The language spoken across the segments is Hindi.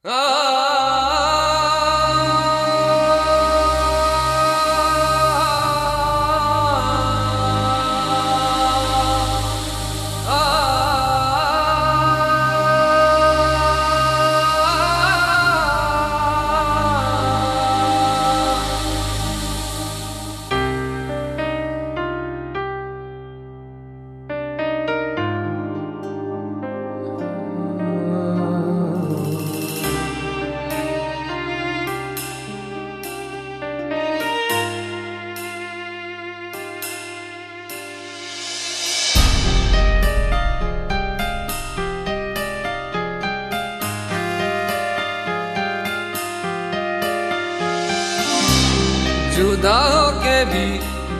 जुदा होके भी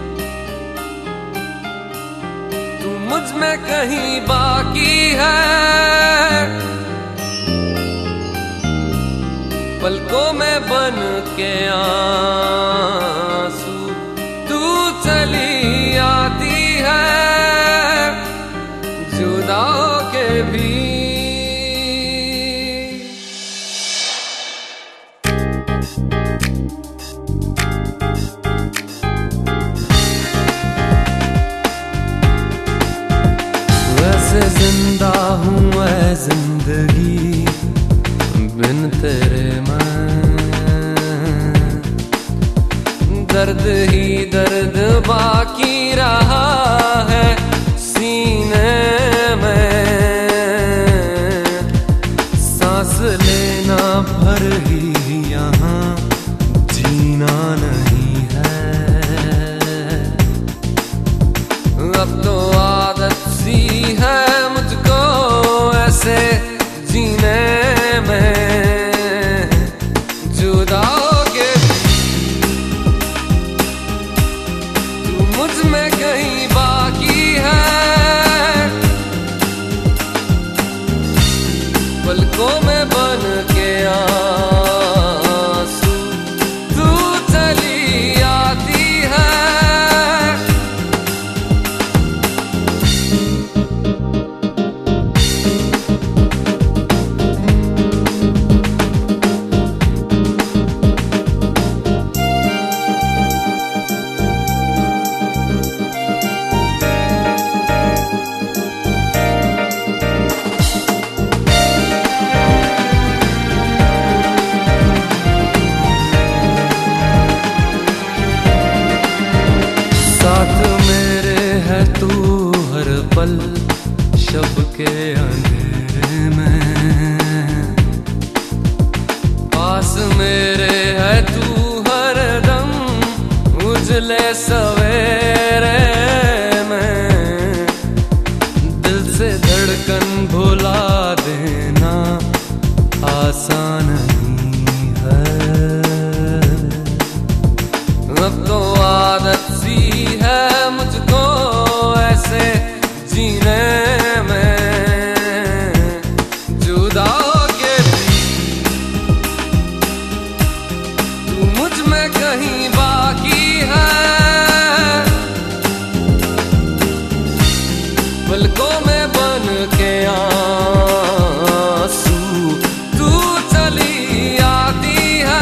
तू मुझ में कहीं बाकी है, पलकों में बन के आंसू तू चली आती है। जुदा होके भी जिंदा हूँ मैं जिंदगी बिन तेरे मैं, दर्द ही दर्द बाकी रहा है सीने में, सांस लेना भर ही यहाँ जीना नहीं है। अब तो आदत सी है मुझको ऐसे जीने में, जुदा होके तू मुझ में कहीं बाकी है, पलकों में बन के आंसू तू चली आती है। साथ मेरे है तू हर पल शब के अंधेरे में, पास मेरे है तू हर दम उजले सवेरे में। दिल से धड़कन भुला देना आसान नहीं है, अब तो आदत सी है मुझको ऐसे जीने में। जुदा होके भी तू मुझ में कहीं बाकी है, पलकों में बन के आंसू तू चली आती है।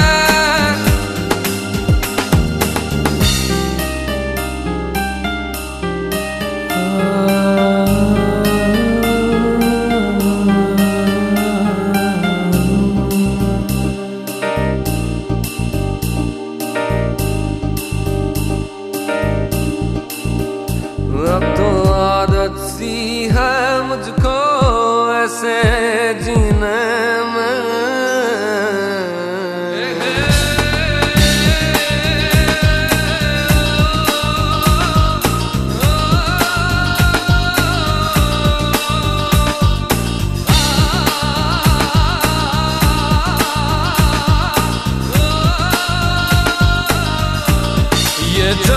अब तो आदत सी है मुझको ऐसे जीने में। ये जो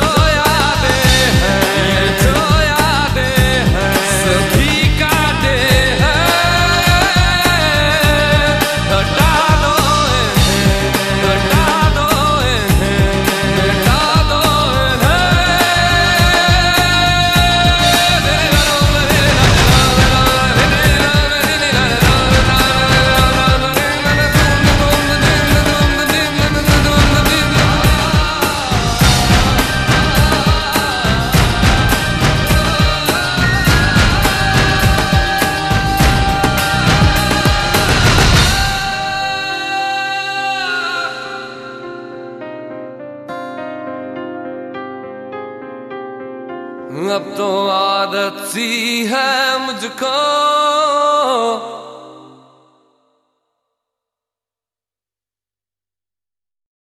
अब तो आदत सी है मुझको